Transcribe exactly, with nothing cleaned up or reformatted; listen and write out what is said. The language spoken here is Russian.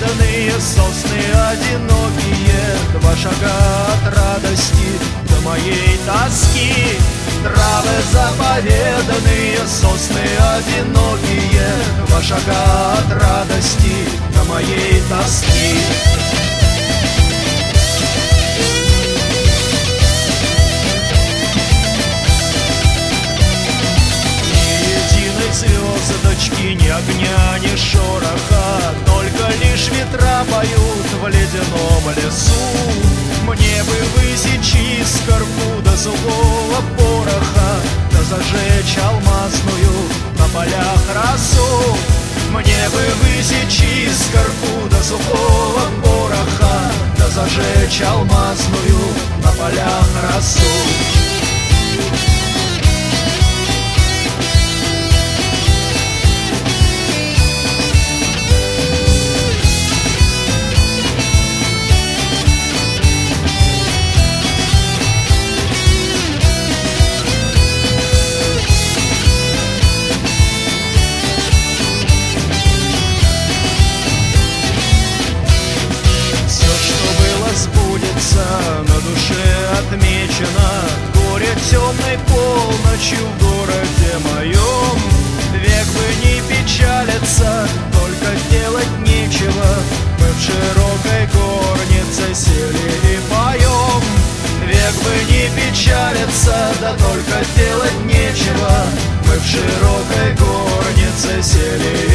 заповедные сосны одинокие, два шага от радости до моей тоски. Травы заповеданные, сосны одинокие, два шага от радости до моей тоски. Звездочки, ни огня, ни шороха, только лишь ветра поют в ледяном лесу. Мне бы высечь искорку до сухого пороха, да зажечь алмазную на полях росу. Мне бы высечь искорку до сухого пороха, да зажечь алмазную на полях росу. На душе отмечено горе темной полночью в городе моем. Век бы не печалиться, только делать нечего. Мы в широкой горнице сели и поем. Век бы не печалиться, да только делать нечего. Мы в широкой горнице сели